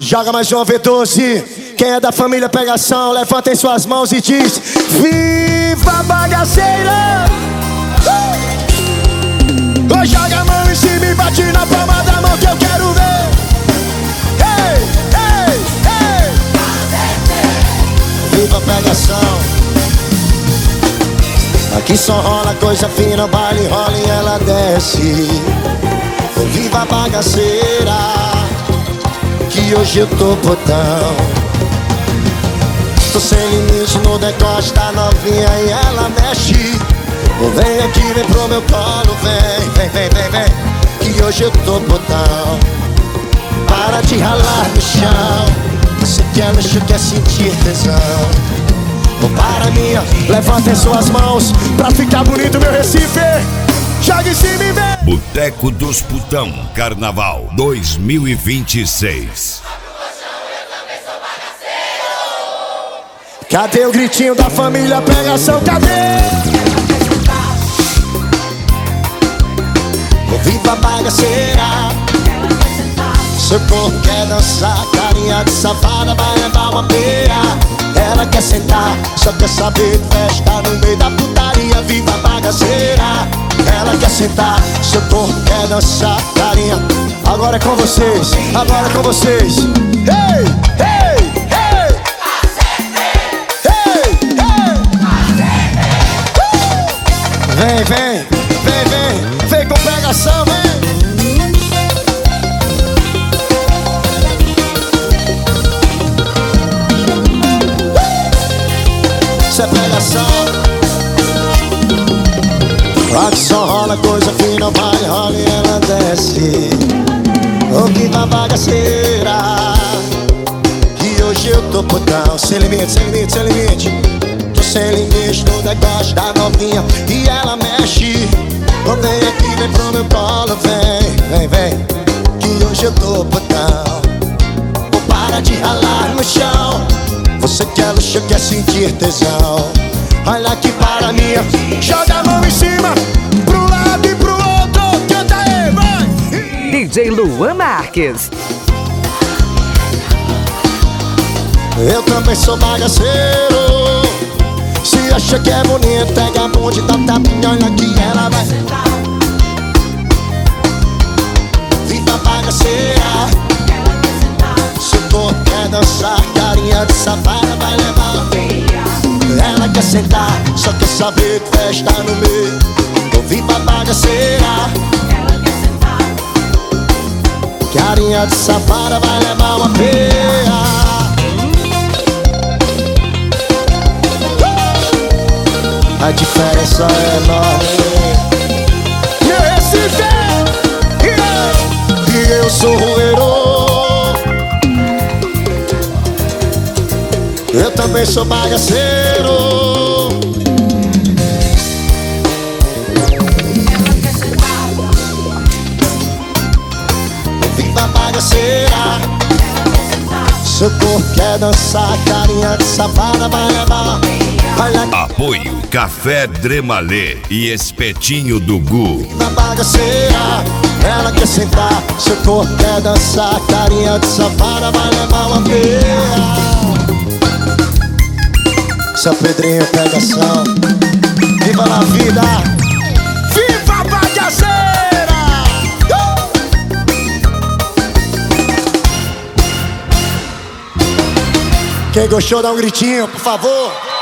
Joga mais uma V12. Quem é da família Pegação, levantem suas mãos e diz: viva bagaceira! Joga a mão em cima e bate na palma da mão que eu quero ver. Ei, ei, ei. Viva Pegação. Aqui só rola coisa fina, baile rola e ela desce. Viva a bagaceira, que hoje eu tô botão. Tô sem limite no decote da novinha e ela mexe. Vem aqui, vem pro meu colo, vem, vem, vem, vem, vem, que hoje eu tô botão. Para de ralar no chão, você quer mexer, quer sentir tesão. Para minha, levantem suas mãos pra ficar bonito meu Recife. Joga em cima e vem. Boteco dos Putão Carnaval 2026. Cadê o gritinho da família Pegação? Cadê? Viva a bagaceira. Seu corpo quer dançar, carinha de safada vai levar uma peia. Ela quer sentar, só quer saber de festa no meio da putaria. Viva a bagaceira. Ela quer sentar, seu corpo quer dançar, carinha. Agora é com vocês, agora é com vocês. Ei, ei, ei. Ei, ei. Vem, vem, vem, vem. Vem com Pegação, vem. Isso é Pegação. Aqui só rola coisa fina, vale, rola e ela desce. Oh, viva bagaceira, que hoje eu tô putão. Sem limite, sem limite, sem limite. Tô sem limite no decote da novinha e ela mexe. Oh, vem aqui, vem pro meu colo, vem, vem, vem, que hoje eu tô putão. Oh, para de ralar no chão, você quer luxo, quer sentir tesão. Olha aqui para mim, joga a mão em cima, pro lado e pro outro, canta aí, vai! DJ Luan Marques. Eu também sou bagaceiro. Se acha que é bonito, pega a bonde, dá tapinha, olha que ela vai. Viva a bagaceira. Se o corpo quer dançar, carinha de safada vai levar. Ela quer sentar, só quer saber que festa no meio. Oh, viva a bagaceira. Carinha de safada vai levar uma peia. A diferença é enorme. Recife, e eu sou rueiro. Eu também sou bagaceiro. Viva a bagaceira. Seu corpo quer dançar, carinha de safada vai levar. Apoio Café Dremalê e Espetinho do Gu. Viva a bagaceira. Ela quer sentar, seu corpo quer dançar, carinha de safada vai levar uma peia. Seu Pedrinho Pegação. Viva a vida. Viva a bagaceira. Quem gostou dá um gritinho, por favor.